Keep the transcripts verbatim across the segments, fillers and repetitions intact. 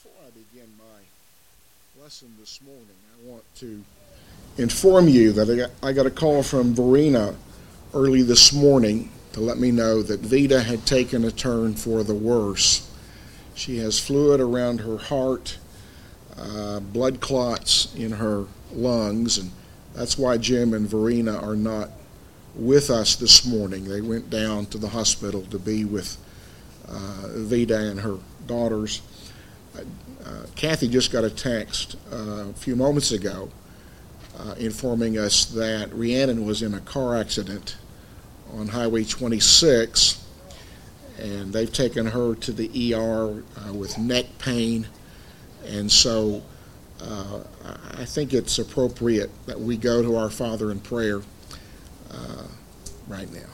Before I begin my lesson this morning, I want to inform you that I got, I got a call from Verena early this morning to let me know that Vida had taken a turn for the worse. She has fluid around her heart, uh, blood clots in her lungs, and that's why Jim and Verena are not with us this morning. They went down to the hospital to be with uh, Vida and her daughters. Uh, Kathy just got a text uh, a few moments ago uh, informing us that Rhiannon was in a car accident on Highway twenty-six, and they've taken her to the E R uh, with neck pain, and so uh, I think it's appropriate that we go to our Father in prayer uh, right now.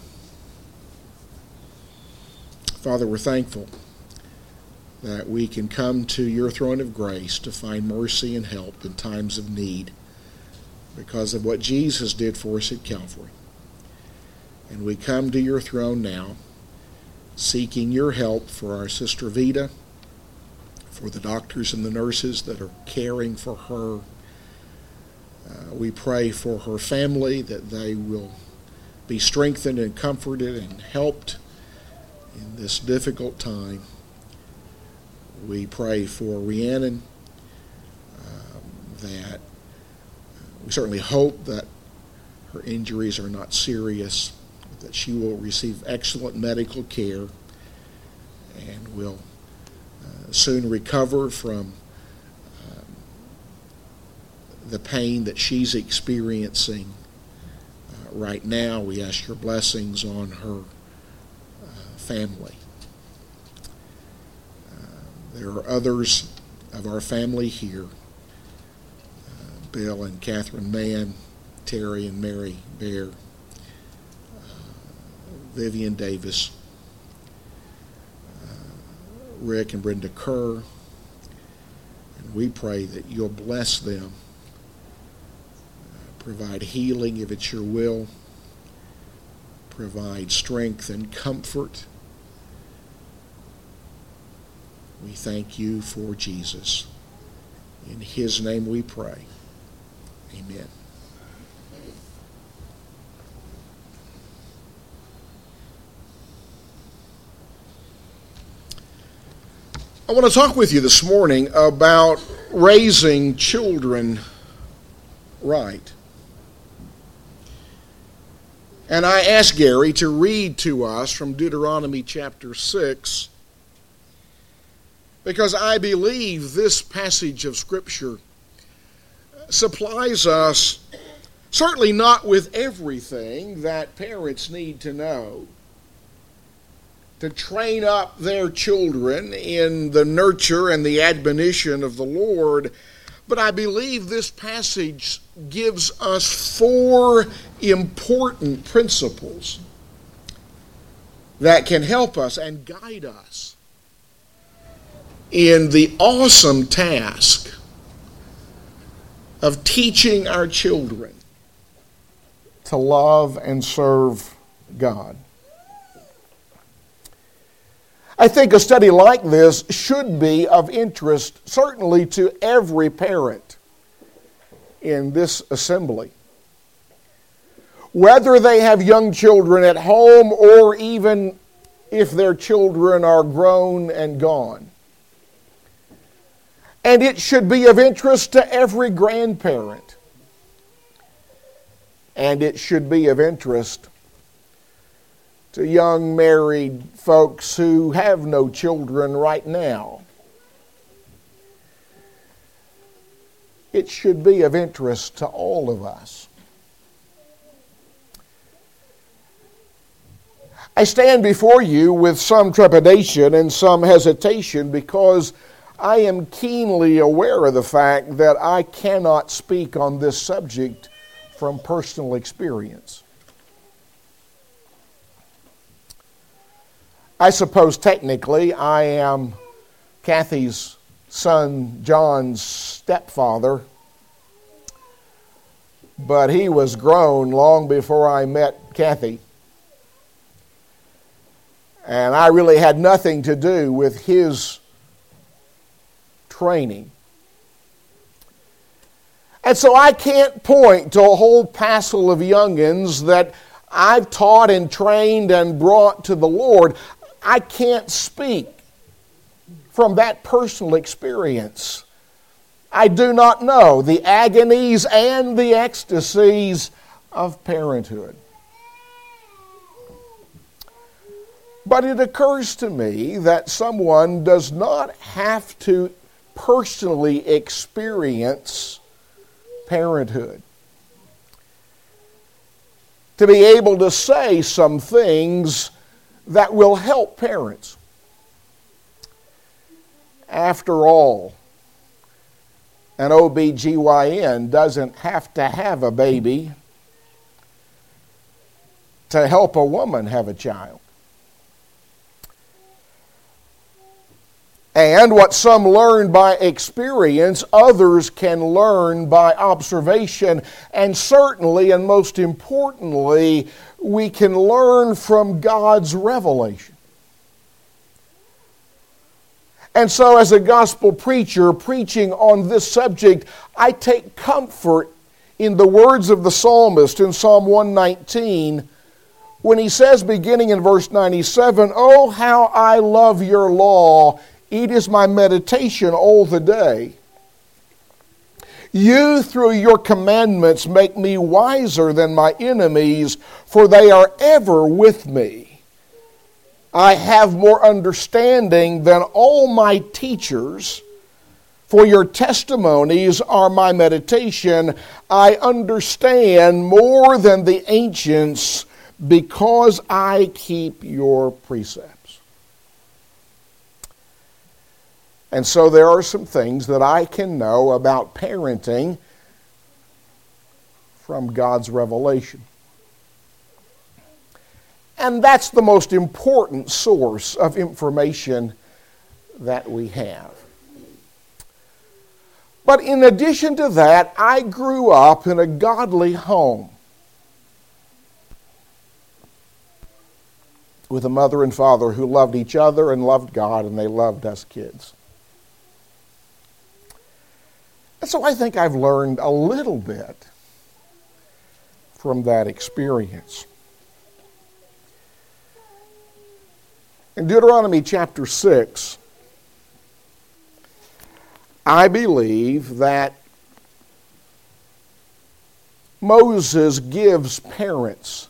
Father, we're thankful that we can come to your throne of grace to find mercy and help in times of need because of what Jesus did for us at Calvary. And we come to your throne now, seeking your help for our sister Vida, for the doctors and the nurses that are caring for her. Uh, we pray for her family, that they will be strengthened and comforted and helped in this difficult time. We pray for Rhiannon, um, that we certainly hope that her injuries are not serious, that she will receive excellent medical care and will uh, soon recover from um, the pain that she's experiencing uh, right now. We ask your blessings on her uh, family. There are others of our family here, uh, Bill and Catherine Mann, Terry and Mary Bear, uh, Vivian Davis, uh, Rick and Brenda Kerr, and we pray that you'll bless them, uh, provide healing if it's your will, provide strength and comfort. We thank you for Jesus. In his name we pray. Amen. I want to talk with you this morning about raising children right. And I asked Gary to read to us from Deuteronomy chapter six, because I believe this passage of Scripture supplies us, certainly not with everything that parents need to know to train up their children in the nurture and the admonition of the Lord, but I believe this passage gives us four important principles that can help us and guide us in the awesome task of teaching our children to love and serve God. I think a study like this should be of interest, certainly to every parent in this assembly. Whether they have young children at home or even if their children are grown and gone. And it should be of interest to every grandparent. And it should be of interest to young married folks who have no children right now. It should be of interest to all of us. I stand before you with some trepidation and some hesitation because I am keenly aware of the fact that I cannot speak on this subject from personal experience. I suppose technically I am Kathy's son John's stepfather, but he was grown long before I met Kathy. And I really had nothing to do with his training. And so I can't point to a whole passel of youngins that I've taught and trained and brought to the Lord. I can't speak from that personal experience. I do not know the agonies and the ecstasies of parenthood. But it occurs to me that someone does not have to personally experience parenthood to be able to say some things that will help parents. After all, an O B G Y N doesn't have to have a baby to help a woman have a child. And what some learn by experience, others can learn by observation. And certainly, and most importantly, we can learn from God's revelation. And so as a gospel preacher preaching on this subject, I take comfort in the words of the psalmist in Psalm one nineteen, when he says, beginning in verse ninety-seven, "Oh, how I love your law. It is my meditation all the day. You, through your commandments, make me wiser than my enemies, for they are ever with me. I have more understanding than all my teachers, for your testimonies are my meditation. I understand more than the ancients, because I keep your precepts." And so there are some things that I can know about parenting from God's revelation. And that's the most important source of information that we have. But in addition to that, I grew up in a godly home with a mother and father who loved each other and loved God, and they loved us kids. And so I think I've learned a little bit from that experience. In Deuteronomy chapter six, I believe that Moses gives parents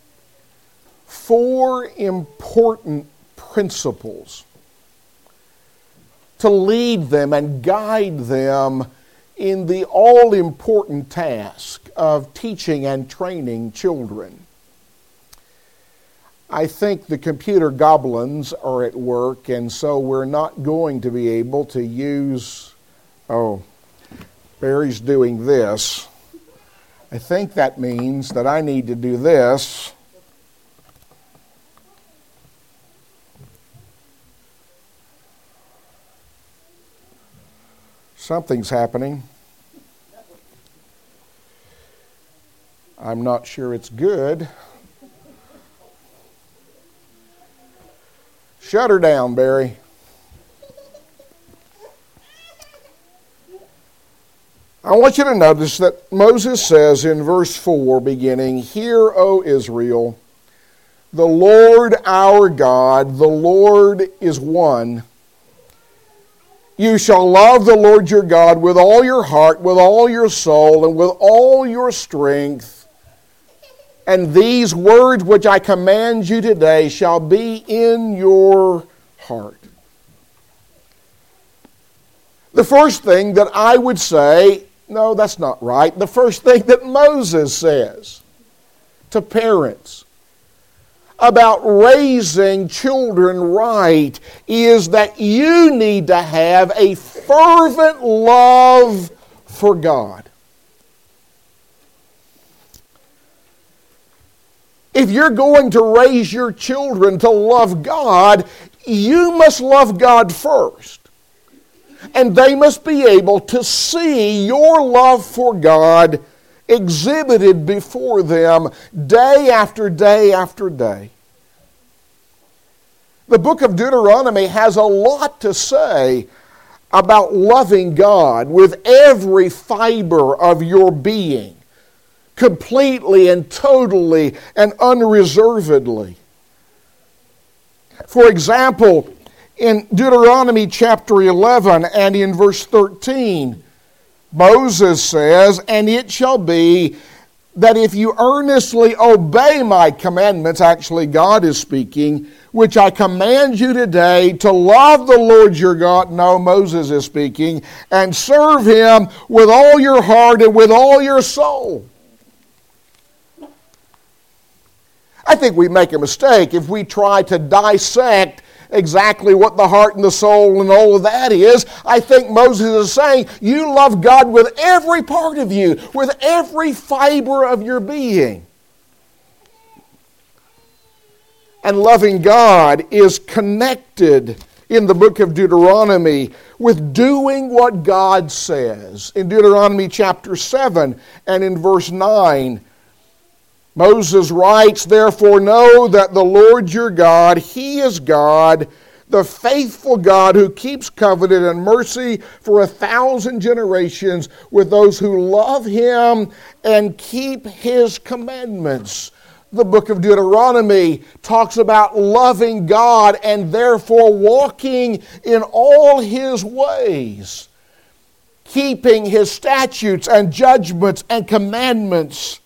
four important principles to lead them and guide them in the all-important task of teaching and training children. I think the computer goblins are at work, and so we're not going to be able to use... Oh, Barry's doing this. I think that means that I need to do this. Something's happening. I'm not sure it's good. Shut her down, Barry. I want you to notice that Moses says in verse four, beginning, "Hear, O Israel, the Lord our God, the Lord is one. You shall love the Lord your God with all your heart, with all your soul, and with all your strength. And these words which I command you today shall be in your heart." The first thing that I would say, no, that's not right. The first thing that Moses says to parents about raising children right is that you need to have a fervent love for God. If you're going to raise your children to love God, you must love God first. And they must be able to see your love for God exhibited before them day after day after day. The book of Deuteronomy has a lot to say about loving God with every fiber of your being, completely and totally and unreservedly. For example, in Deuteronomy chapter eleven and in verse thirteen, Moses says, "And it shall be that if you earnestly obey my commandments," actually God is speaking, "which I command you today to love the Lord your God," no, Moses is speaking, "and serve him with all your heart and with all your soul." I think we make a mistake if we try to dissect exactly what the heart and the soul and all of that is. I think Moses is saying, you love God with every part of you, with every fiber of your being. And loving God is connected in the book of Deuteronomy with doing what God says. In Deuteronomy chapter seven and in verse nine, Moses writes, "Therefore know that the Lord your God, He is God, the faithful God who keeps covenant and mercy for a thousand generations with those who love Him and keep His commandments." The book of Deuteronomy talks about loving God and therefore walking in all His ways, keeping His statutes and judgments and commandments.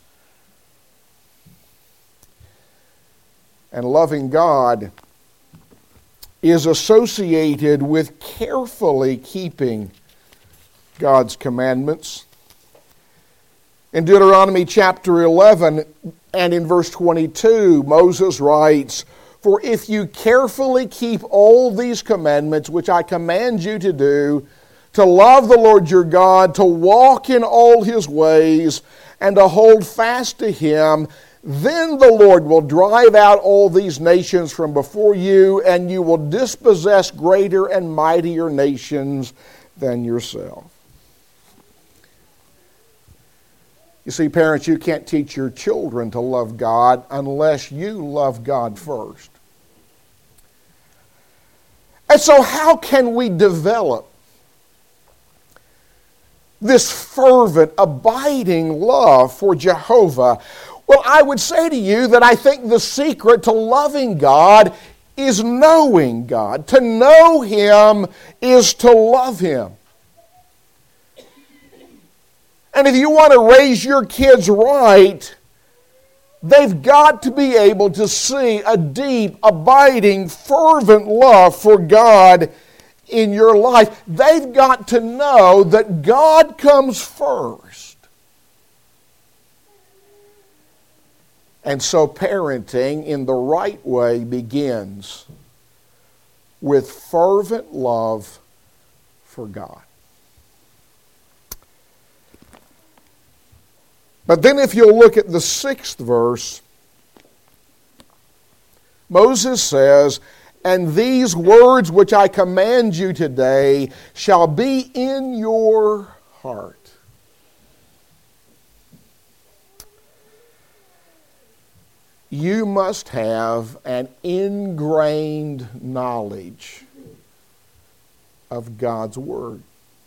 And loving God is associated with carefully keeping God's commandments. In Deuteronomy chapter eleven and in verse twenty-two, Moses writes, "For if you carefully keep all these commandments which I command you to do, to love the Lord your God, to walk in all His ways, and to hold fast to Him, then the Lord will drive out all these nations from before you, and you will dispossess greater and mightier nations than yourself." You see, parents, you can't teach your children to love God unless you love God first. And so how can we develop this fervent, abiding love for Jehovah? Well, I would say to you that I think the secret to loving God is knowing God. To know Him is to love Him. And if you want to raise your kids right, they've got to be able to see a deep, abiding, fervent love for God in your life. They've got to know that God comes first. And so parenting in the right way begins with fervent love for God. But then if you'll look at the sixth verse, Moses says, "And these words which I command you today shall be in your heart." You must have an ingrained knowledge of God's Word.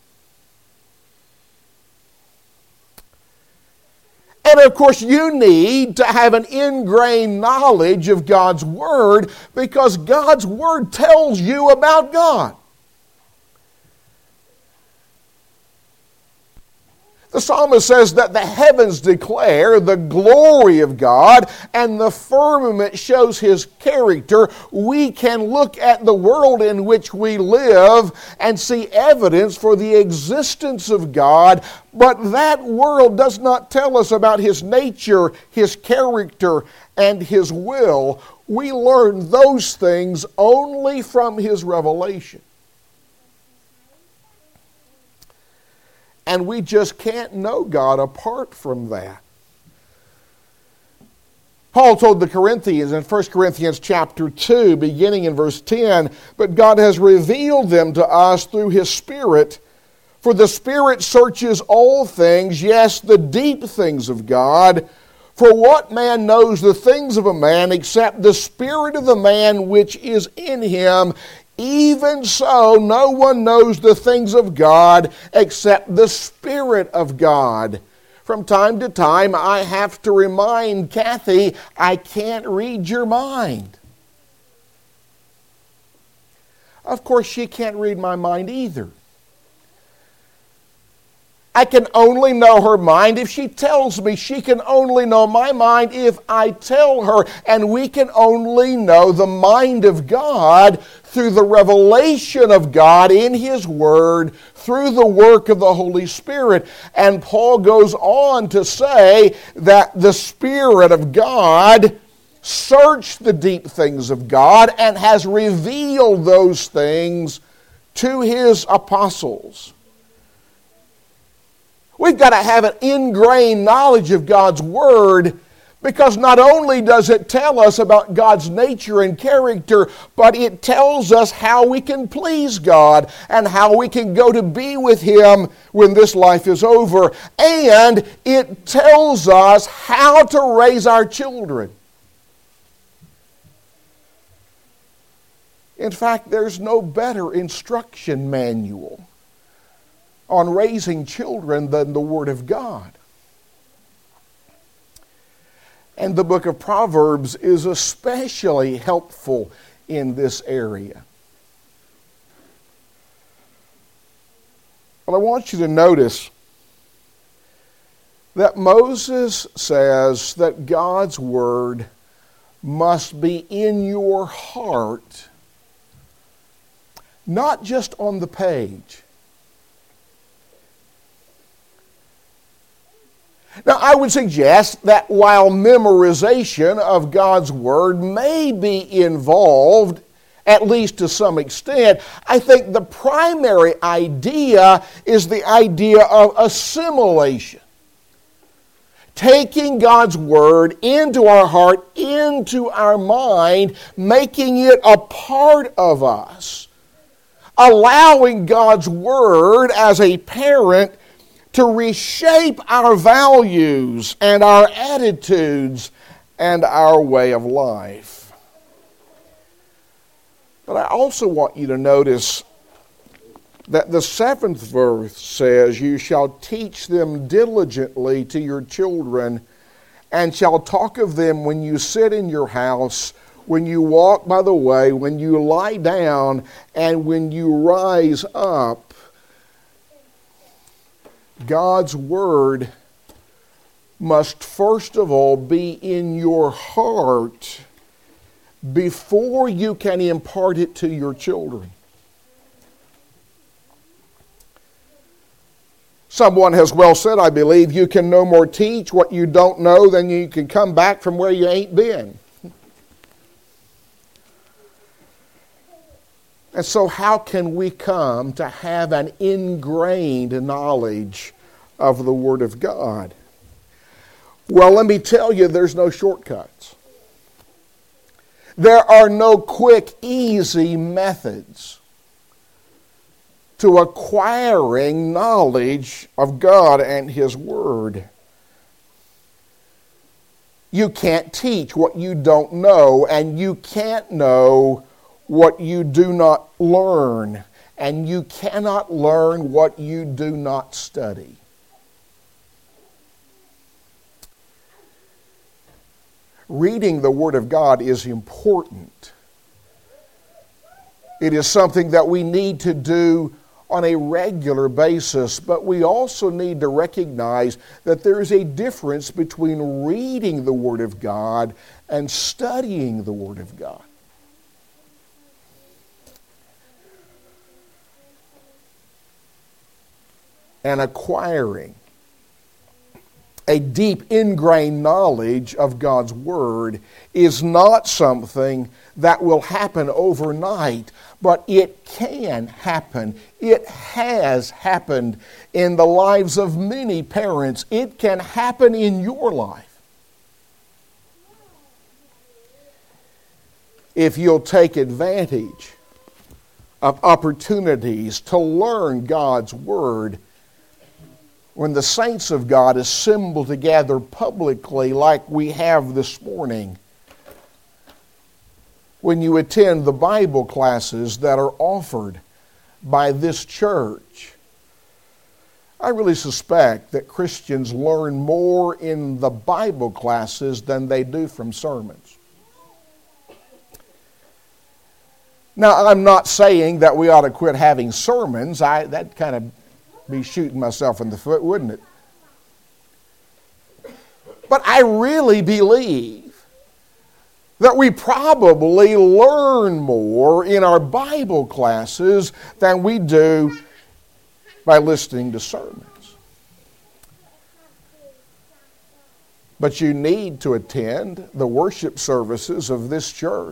And of course, you need to have an ingrained knowledge of God's Word because God's Word tells you about God. The psalmist says that the heavens declare the glory of God and the firmament shows His character. We can look at the world in which we live and see evidence for the existence of God, but that world does not tell us about His nature, His character, and His will. We learn those things only from His revelation. And we just can't know God apart from that. Paul told the Corinthians in First Corinthians chapter two, beginning in verse ten, "But God has revealed them to us through His Spirit. For the Spirit searches all things, yes, the deep things of God. For what man knows the things of a man except the spirit of the man which is in him? Even so, no one knows the things of God except the Spirit of God. From time to time, I have to remind Kathy, I can't read your mind. Of course, she can't read my mind either. I can only know her mind if she tells me. She can only know my mind if I tell her. And we can only know the mind of God through the revelation of God in His Word, through the work of the Holy Spirit. And Paul goes on to say that the Spirit of God searched the deep things of God and has revealed those things to His apostles. We've got to have an ingrained knowledge of God's Word, because not only does it tell us about God's nature and character, but it tells us how we can please God and how we can go to be with Him when this life is over. And it tells us how to raise our children. In fact, there's no better instruction manual on raising children than the Word of God. And the book of Proverbs is especially helpful in this area. But I want you to notice that Moses says that God's Word must be in your heart, not just on the page. Now, I would suggest that while memorization of God's Word may be involved, at least to some extent, I think the primary idea is the idea of assimilation. Taking God's Word into our heart, into our mind, making it a part of us. Allowing God's Word as a parent to reshape our values and our attitudes and our way of life. But I also want you to notice that the seventh verse says, "You shall teach them diligently to your children, and shall talk of them when you sit in your house, when you walk by the way, when you lie down, and when you rise up." God's Word must first of all be in your heart before you can impart it to your children. Someone has well said, I believe, you can no more teach what you don't know than you can come back from where you ain't been. And so how can we come to have an ingrained knowledge of the Word of God? Well, let me tell you, there's no shortcuts. There are no quick, easy methods to acquiring knowledge of God and His Word. You can't teach what you don't know, and you can't know what you do not learn, and you cannot learn what you do not study. Reading the Word of God is important. It is something that we need to do on a regular basis, but we also need to recognize that there is a difference between reading the Word of God and studying the Word of God. And acquiring a deep ingrained knowledge of God's Word is not something that will happen overnight, but it can happen. It has happened in the lives of many parents. It can happen in your life. If you'll take advantage of opportunities to learn God's Word, when the saints of God assemble together publicly like we have this morning, when you attend the Bible classes that are offered by this church. I really suspect that Christians learn more in the Bible classes than they do from sermons. Now, I'm not saying that we ought to quit having sermons. I, that'd kind of be shooting myself in the foot, wouldn't it? But I really believe that we probably learn more in our Bible classes than we do by listening to sermons. But you need to attend the worship services of this church.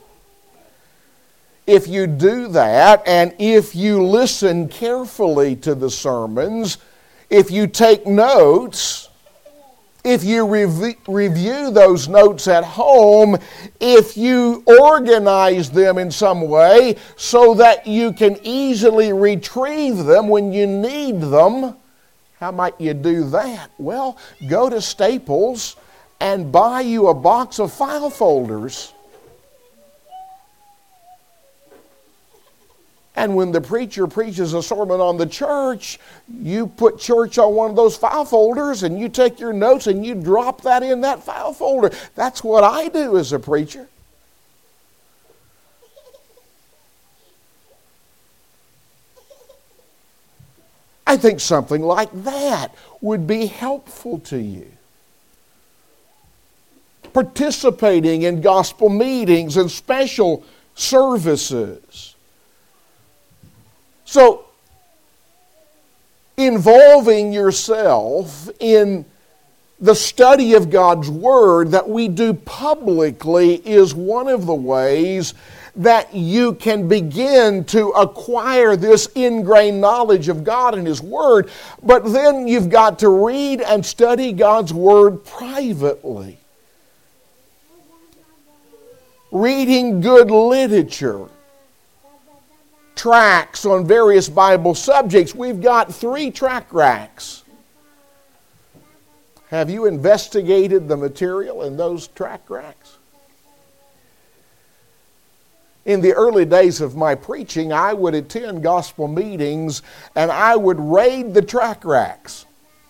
If you do that, and if you listen carefully to the sermons, if you take notes, if you rev- review those notes at home, if you organize them in some way so that you can easily retrieve them when you need them, how might you do that? Well, go to Staples and buy you a box of file folders. And when the preacher preaches a sermon on the church, you put church on one of those file folders and you take your notes and you drop that in that file folder. That's what I do as a preacher. I think something like that would be helpful to you. Participating in gospel meetings and special services. So, involving yourself in the study of God's Word that we do publicly is one of the ways that you can begin to acquire this ingrained knowledge of God and His Word. But then you've got to read and study God's Word privately. Reading good literature. Tracts on various Bible subjects. We've got three tract racks. Have you investigated the material in those tract racks? In the early days of my preaching, I would attend gospel meetings and I would raid the tract racks.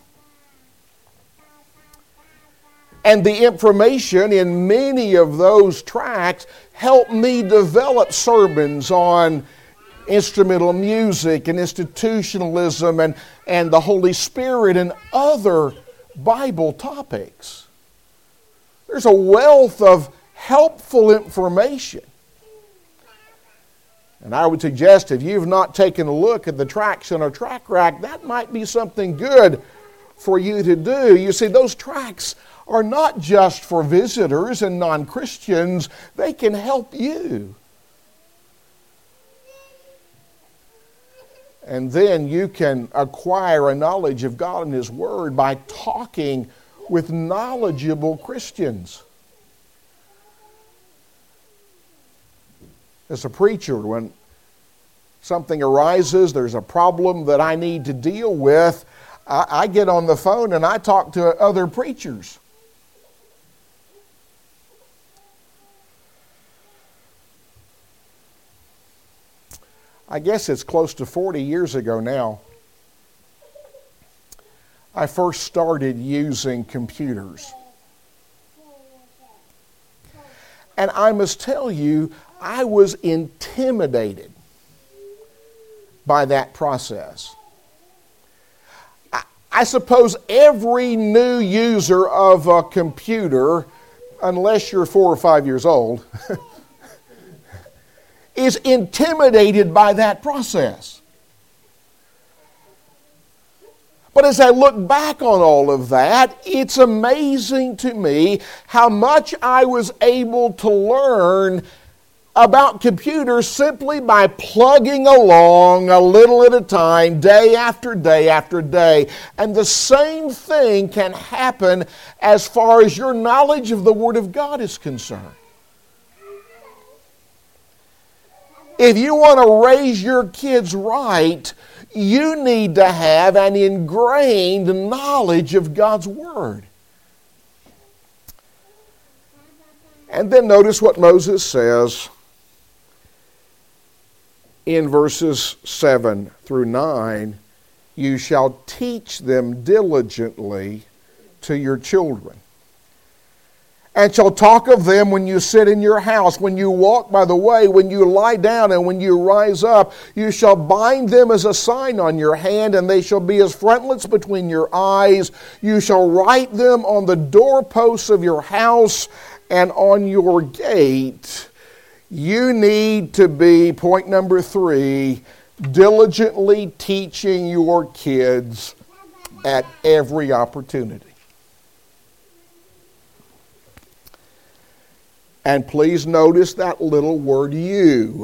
And the information in many of those tracts helped me develop sermons on instrumental music and institutionalism and, and the Holy Spirit and other Bible topics. There's a wealth of helpful information. And I would suggest if you've not taken a look at the tracts in our tract rack, that might be something good for you to do. You see, those tracts are not just for visitors and non-Christians. They can help you. And then you can acquire a knowledge of God and His Word by talking with knowledgeable Christians. As a preacher, when something arises, there's a problem that I need to deal with, I, I get on the phone and I talk to other preachers. I guess it's close to forty years ago now, I first started using computers. And I must tell you, I was intimidated by that process. I, I suppose every new user of a computer, unless you're four or five years old, is intimidated by that process. But as I look back on all of that, it's amazing to me how much I was able to learn about computers simply by plugging along a little at a time, day after day after day. And the same thing can happen as far as your knowledge of the Word of God is concerned. If you want to raise your kids right, you need to have an ingrained knowledge of God's Word. And then notice what Moses says in verses seven through nine. You shall teach them diligently to your children, and shall talk of them when you sit in your house, when you walk by the way, when you lie down, and when you rise up. You shall bind them as a sign on your hand, and they shall be as frontlets between your eyes. You shall write them on the doorposts of your house and on your gate. You need to be, point number three, diligently teaching your kids at every opportunity. And please notice that little word you.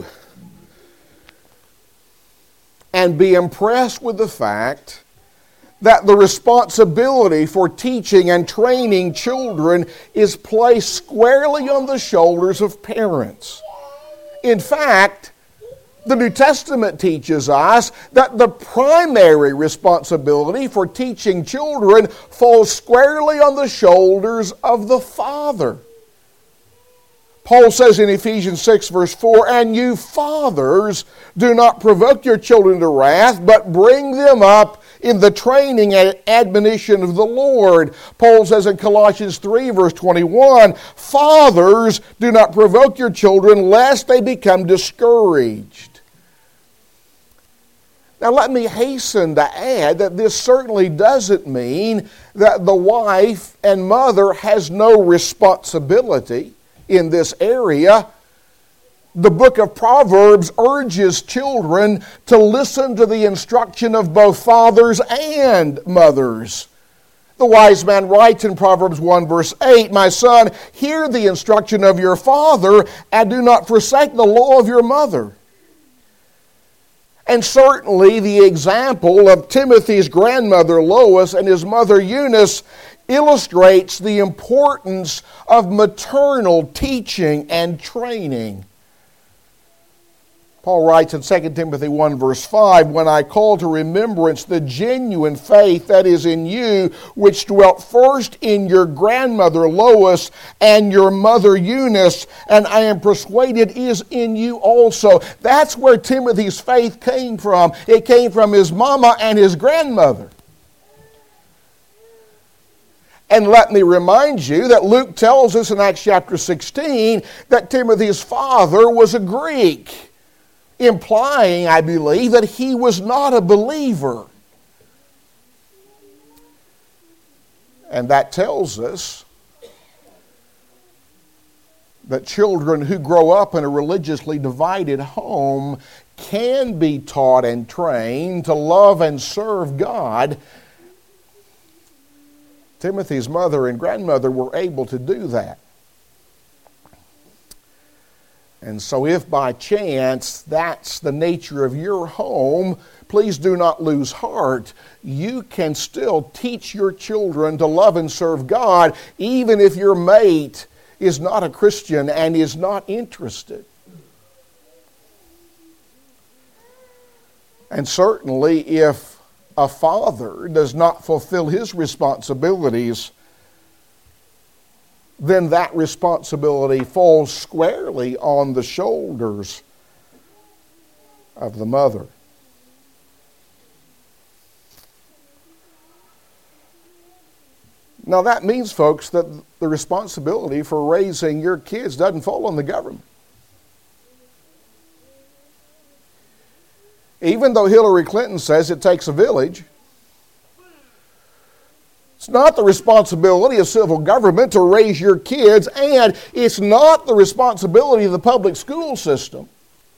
And be impressed with the fact that the responsibility for teaching and training children is placed squarely on the shoulders of parents. In fact, the New Testament teaches us that the primary responsibility for teaching children falls squarely on the shoulders of the father. Paul says in Ephesians six verse four, and you fathers, do not provoke your children to wrath, but bring them up in the training and admonition of the Lord. Paul says in Colossians three verse twenty-one, fathers, do not provoke your children lest they become discouraged. Now let me hasten to add that this certainly doesn't mean that the wife and mother has no responsibility in this area. The book of Proverbs urges children to listen to the instruction of both fathers and mothers. The wise man writes in Proverbs one verse eight, my son, hear the instruction of your father, and do not forsake the law of your mother. And certainly the example of Timothy's grandmother Lois and his mother Eunice illustrates the importance of maternal teaching and training. Paul writes in Second Timothy one verse five, when I call to remembrance the genuine faith that is in you, which dwelt first in your grandmother Lois and your mother Eunice, and I am persuaded is in you also. That's where Timothy's faith came from. It came from his mama and his grandmother. And let me remind you that Luke tells us in Acts chapter sixteen that Timothy's father was a Greek, implying, I believe, that he was not a believer. And that tells us that children who grow up in a religiously divided home can be taught and trained to love and serve God. Timothy's mother and grandmother were able to do that. And so if by chance that's the nature of your home, please do not lose heart. You can still teach your children to love and serve God, even if your mate is not a Christian and is not interested. And certainly if a father does not fulfill his responsibilities, then that responsibility falls squarely on the shoulders of the mother. Now that means, folks, that the responsibility for raising your kids doesn't fall on the government. Even though Hillary Clinton says it takes a village, it's not the responsibility of civil government to raise your kids, and it's not the responsibility of the public school system.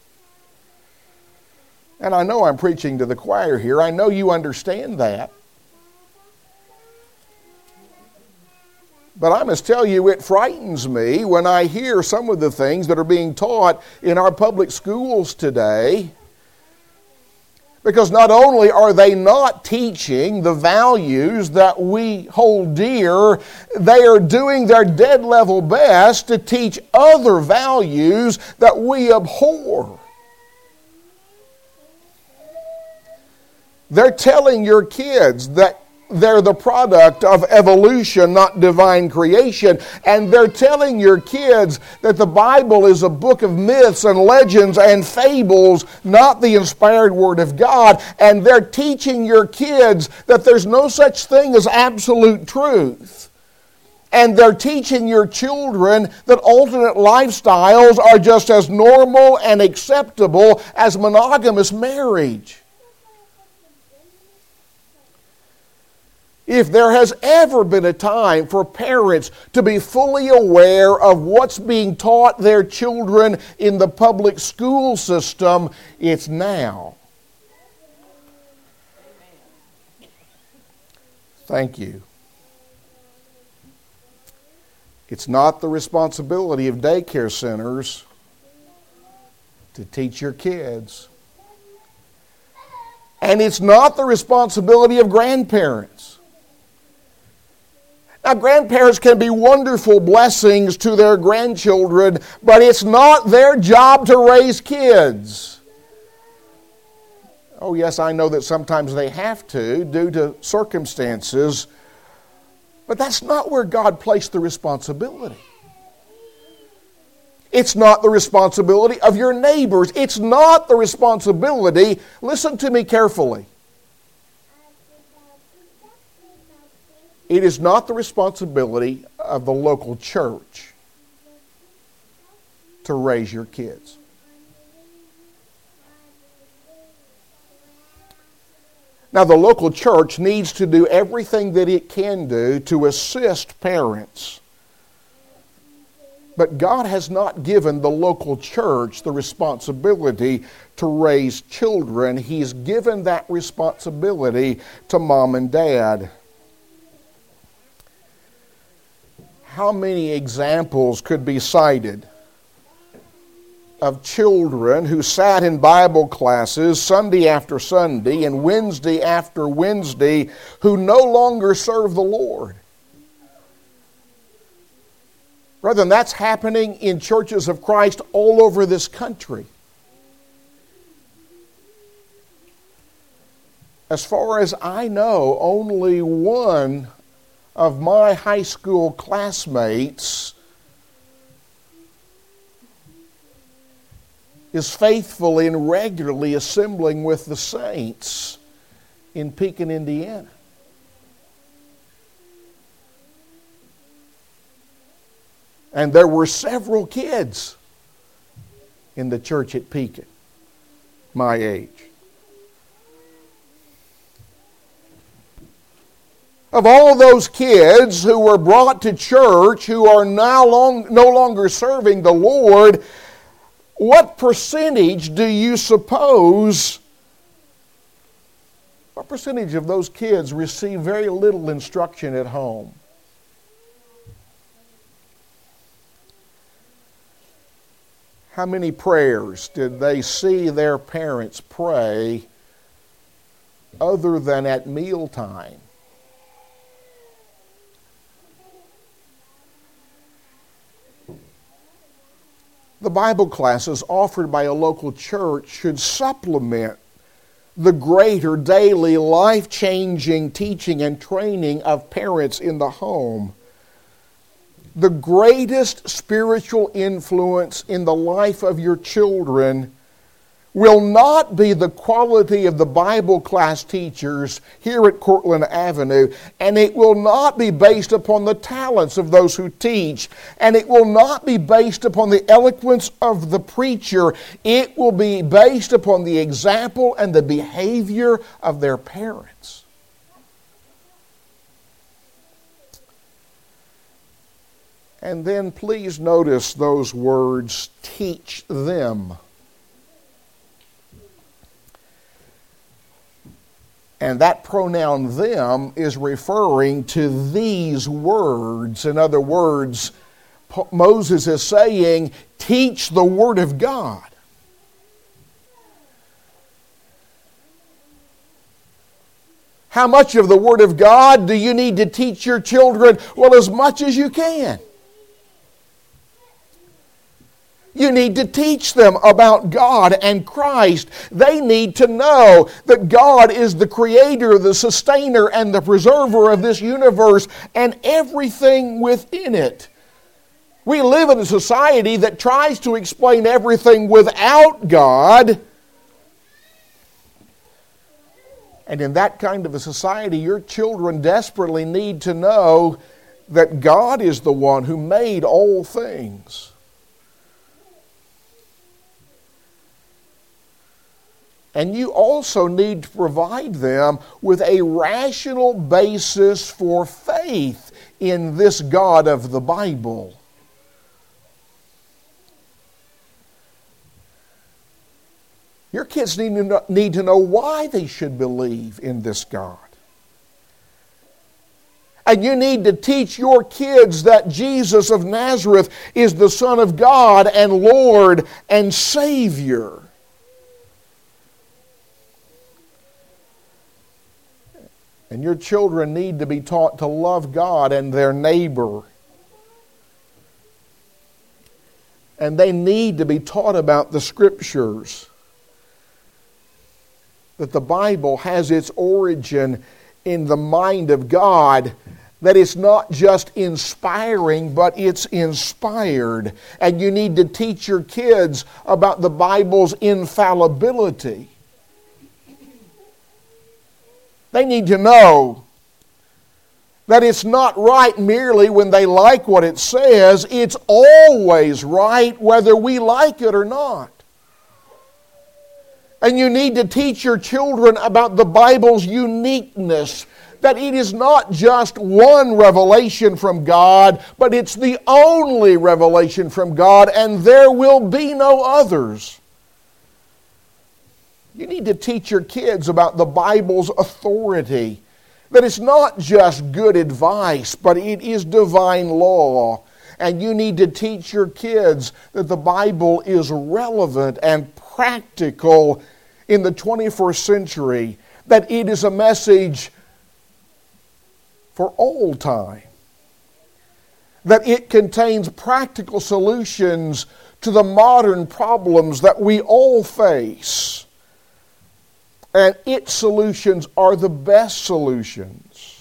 And I know I'm preaching to the choir here. I know you understand that. But I must tell you, it frightens me when I hear some of the things that are being taught in our public schools today. Because not only are they not teaching the values that we hold dear, they are doing their dead level best to teach other values that we abhor. They're telling your kids that they're the product of evolution, not divine creation. And they're telling your kids that the Bible is a book of myths and legends and fables, not the inspired Word of God. And they're teaching your kids that there's no such thing as absolute truth. And they're teaching your children that alternate lifestyles are just as normal and acceptable as monogamous marriage. If there has ever been a time for parents to be fully aware of what's being taught their children in the public school system, it's now. Thank you. It's not the responsibility of daycare centers to teach your kids. And it's not the responsibility of grandparents. Now, grandparents can be wonderful blessings to their grandchildren, but it's not their job to raise kids. Oh, yes, I know that sometimes they have to due to circumstances, but that's not where God placed the responsibility. It's not the responsibility of your neighbors. It's not the responsibility, listen to me carefully. It is not the responsibility of the local church to raise your kids. Now, the local church needs to do everything that it can do to assist parents. But God has not given the local church the responsibility to raise children. He's given that responsibility to mom and dad. How many examples could be cited of children who sat in Bible classes Sunday after Sunday and Wednesday after Wednesday who no longer serve the Lord? Brethren, that's happening in churches of Christ all over this country. As far as I know, only one of my high school classmates is faithfully and regularly assembling with the saints in Pekin, Indiana. And there were several kids in the church at Pekin, my age. Of all those kids who were brought to church who are now long, no longer serving the Lord, what percentage do you suppose, what percentage of those kids receive very little instruction at home? How many prayers did they see their parents pray other than at mealtime? The Bible classes offered by a local church should supplement the greater daily life-changing teaching and training of parents in the home. The greatest spiritual influence in the life of your children will not be the quality of the Bible class teachers here at Cortland Avenue, and it will not be based upon the talents of those who teach, and it will not be based upon the eloquence of the preacher. It will be based upon the example and the behavior of their parents. And then please notice those words, teach them. And that pronoun them is referring to these words. In other words, Moses is saying, teach the Word of God. How much of the Word of God do you need to teach your children? Well, as much as you can. You need to teach them about God and Christ. They need to know that God is the creator, the sustainer, and the preserver of this universe and everything within it. We live in a society that tries to explain everything without God. And in that kind of a society, your children desperately need to know that God is the one who made all things. And you also need to provide them with a rational basis for faith in this God of the Bible. Your kids need to know, need to know why they should believe in this God. And you need to teach your kids that Jesus of Nazareth is the Son of God and Lord and Savior. And your children need to be taught to love God and their neighbor. And they need to be taught about the Scriptures. That the Bible has its origin in the mind of God, that it's not just inspiring, but it's inspired. And you need to teach your kids about the Bible's infallibility. They need to know that it's not right merely when they like what it says. It's always right whether we like it or not. And you need to teach your children about the Bible's uniqueness, that it is not just one revelation from God, but it's the only revelation from God, and there will be no others. You need to teach your kids about the Bible's authority, that it's not just good advice, but it is divine law. And you need to teach your kids that the Bible is relevant and practical in the twenty-first century, that it is a message for all time, that it contains practical solutions to the modern problems that we all face, and its solutions are the best solutions.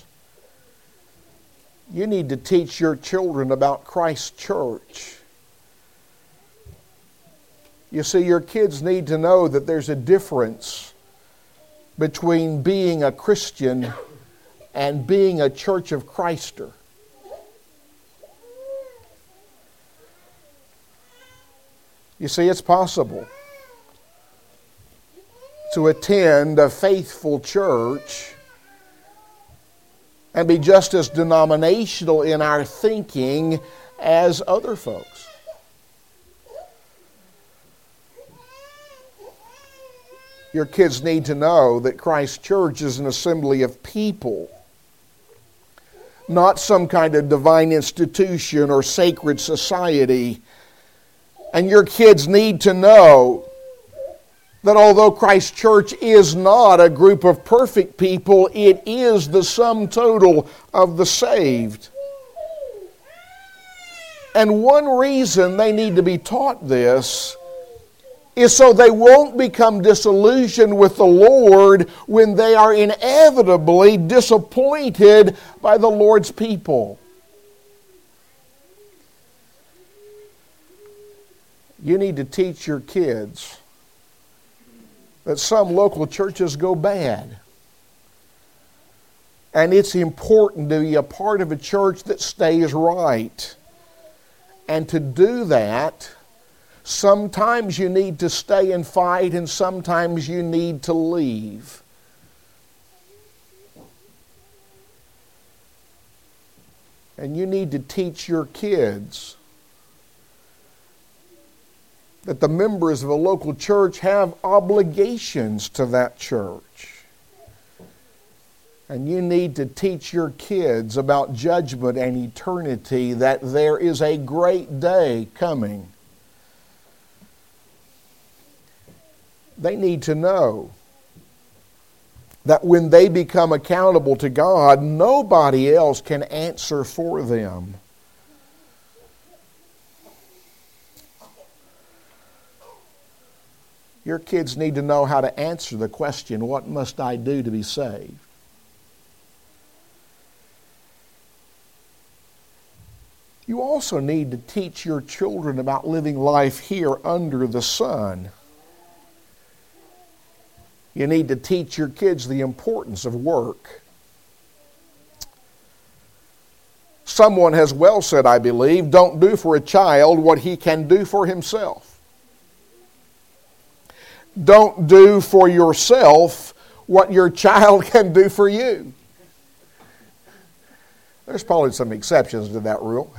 You need to teach your children about Christ's church. You see, your kids need to know that there's a difference between being a Christian and being a Church of Christer. You see, it's possible to attend a faithful church and be just as denominational in our thinking as other folks. Your kids need to know that Christ's church is an assembly of people, not some kind of divine institution or sacred society. And your kids need to know that although Christ's church is not a group of perfect people, it is the sum total of the saved. And one reason they need to be taught this is so they won't become disillusioned with the Lord when they are inevitably disappointed by the Lord's people. You need to teach your kids that some local churches go bad. And it's important to be a part of a church that stays right. And to do that, sometimes you need to stay and fight, and sometimes you need to leave. And you need to teach your kids that the members of a local church have obligations to that church. And you need to teach your kids about judgment and eternity, that there is a great day coming. They need to know that when they become accountable to God, nobody else can answer for them. Your kids need to know how to answer the question, what must I do to be saved? You also need to teach your children about living life here under the sun. You need to teach your kids the importance of work. Someone has well said, I believe, don't do for a child what he can do for himself. Don't do for yourself what your child can do for you. There's probably some exceptions to that rule.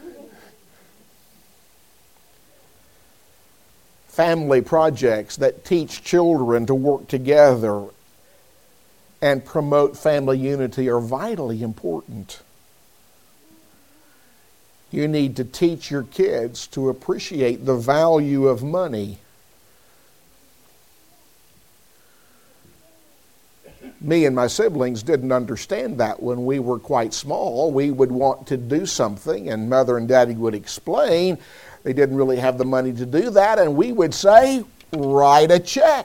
Family projects that teach children to work together and promote family unity are vitally important. You need to teach your kids to appreciate the value of money. Me and my siblings didn't understand that when we were quite small. We would want to do something, and Mother and Daddy would explain. They didn't really have the money to do that, and we would say, write a check.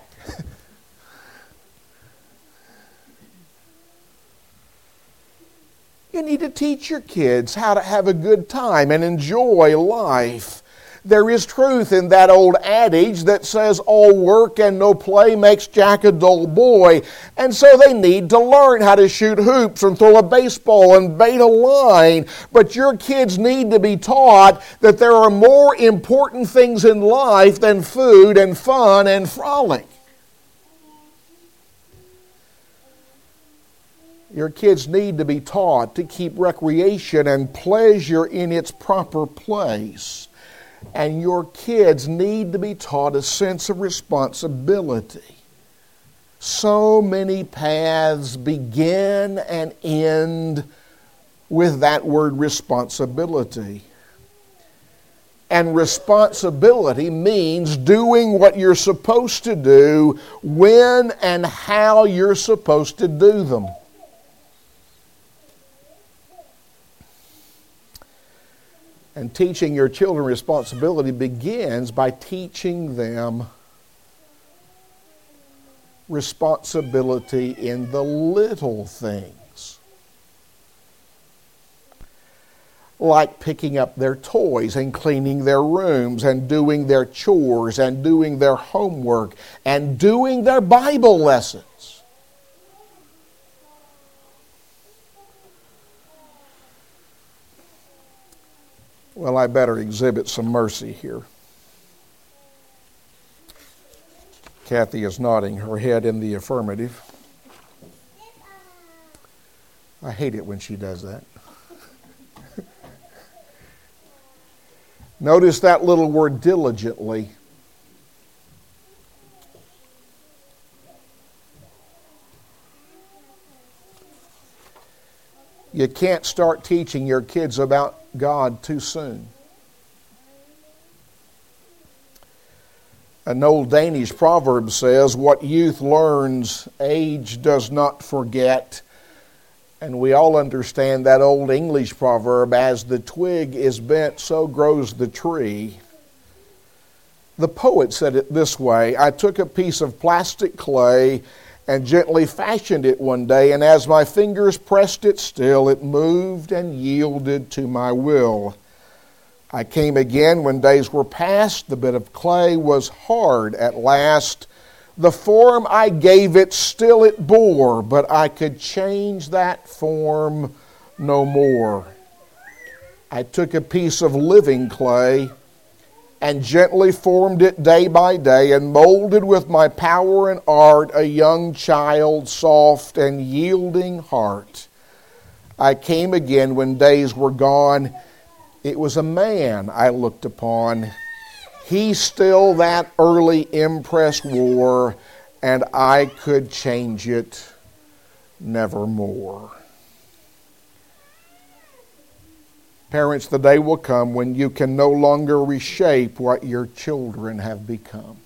You need to teach your kids how to have a good time and enjoy life. There is truth in that old adage that says all work and no play makes Jack a dull boy. And so they need to learn how to shoot hoops and throw a baseball and bait a line. But your kids need to be taught that there are more important things in life than food and fun and frolic. Your kids need to be taught to keep recreation and pleasure in its proper place. And your kids need to be taught a sense of responsibility. So many paths begin and end with that word responsibility. And responsibility means doing what you're supposed to do, when and how you're supposed to do them. And teaching your children responsibility begins by teaching them responsibility in the little things. Like picking up their toys and cleaning their rooms and doing their chores and doing their homework and doing their Bible lessons. Well, I better exhibit some mercy here. Kathy is nodding her head in the affirmative. I hate it when she does that. Notice that little word diligently. You can't start teaching your kids about God too soon. An old Danish proverb says, what youth learns, age does not forget. And we all understand that old English proverb, as the twig is bent, so grows the tree. The poet said it this way, I took a piece of plastic clay and gently fashioned it one day, and as my fingers pressed it still, it moved and yielded to my will. I came again when days were past, the bit of clay was hard at last. The form I gave it still it bore, but I could change that form no more. I took a piece of living clay and gently formed it day by day, and molded with my power and art a young child, soft and yielding heart. I came again when days were gone. It was a man I looked upon. He still that early impress wore, and I could change it nevermore. Parents, the day will come when you can no longer reshape what your children have become.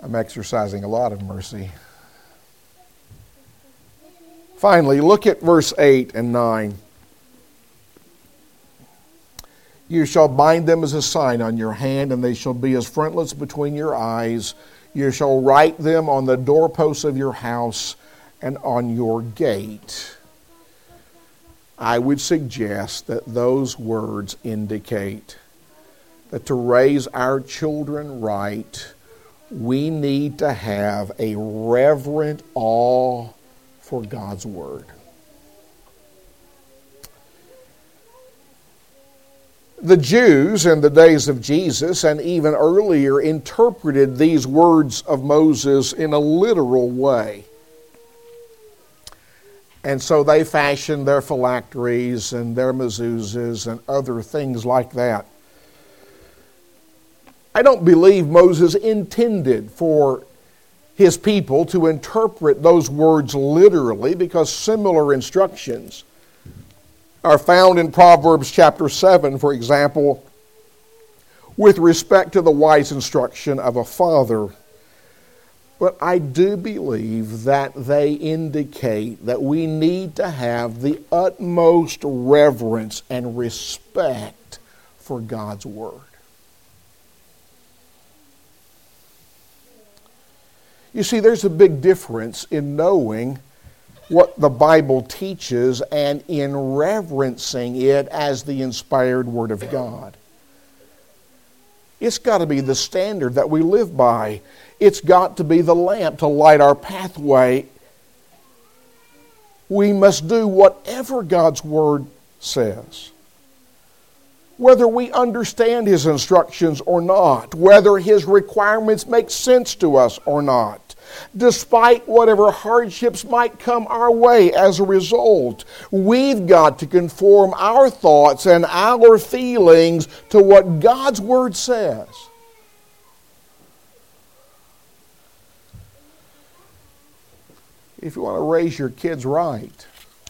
I'm exercising a lot of mercy. Finally, look at verse eight and nine. You shall bind them as a sign on your hand, and they shall be as frontlets between your eyes. You shall write them on the doorposts of your house and on your gate. I would suggest that those words indicate that to raise our children right, we need to have a reverent awe for God's Word. The Jews in the days of Jesus and even earlier interpreted these words of Moses in a literal way. And so they fashioned their phylacteries and their mezuzahs and other things like that. I don't believe Moses intended for his people to interpret those words literally, because similar instructions are found in Proverbs chapter seven, for example, with respect to the wise instruction of a father. But I do believe that they indicate that we need to have the utmost reverence and respect for God's Word. You see, there's a big difference in knowing what the Bible teaches and in reverencing it as the inspired Word of God. It's got to be the standard that we live by. It's got to be the lamp to light our pathway. We must do whatever God's Word says. Whether we understand His instructions or not, whether His requirements make sense to us or not, despite whatever hardships might come our way as a result, we've got to conform our thoughts and our feelings to what God's Word says. If you want to raise your kids right,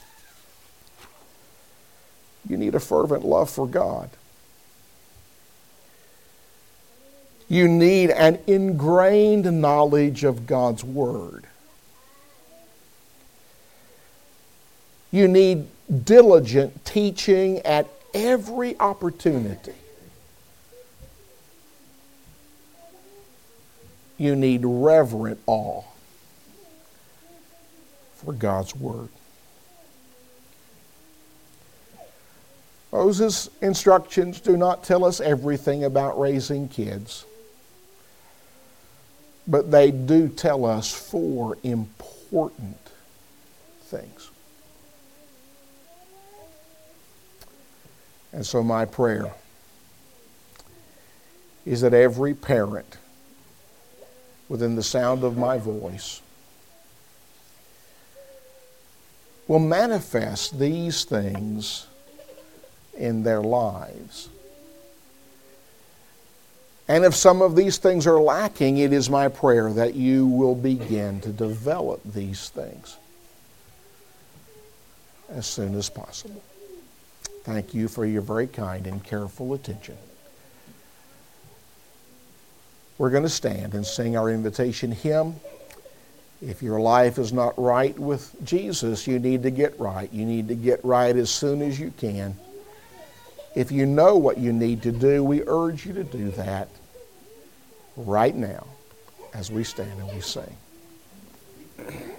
you need a fervent love for God. You need an ingrained knowledge of God's Word. You need diligent teaching at every opportunity. You need reverent awe for God's Word. Moses' instructions do not tell us everything about raising kids, but they do tell us four important things. And so my prayer is that every parent within the sound of my voice will manifest these things in their lives. And if some of these things are lacking, it is my prayer that you will begin to develop these things as soon as possible. Thank you for your very kind and careful attention. We're going to stand and sing our invitation hymn. If your life is not right with Jesus, you need to get right. You need to get right as soon as you can. If you know what you need to do, we urge you to do that right now as we stand and we sing.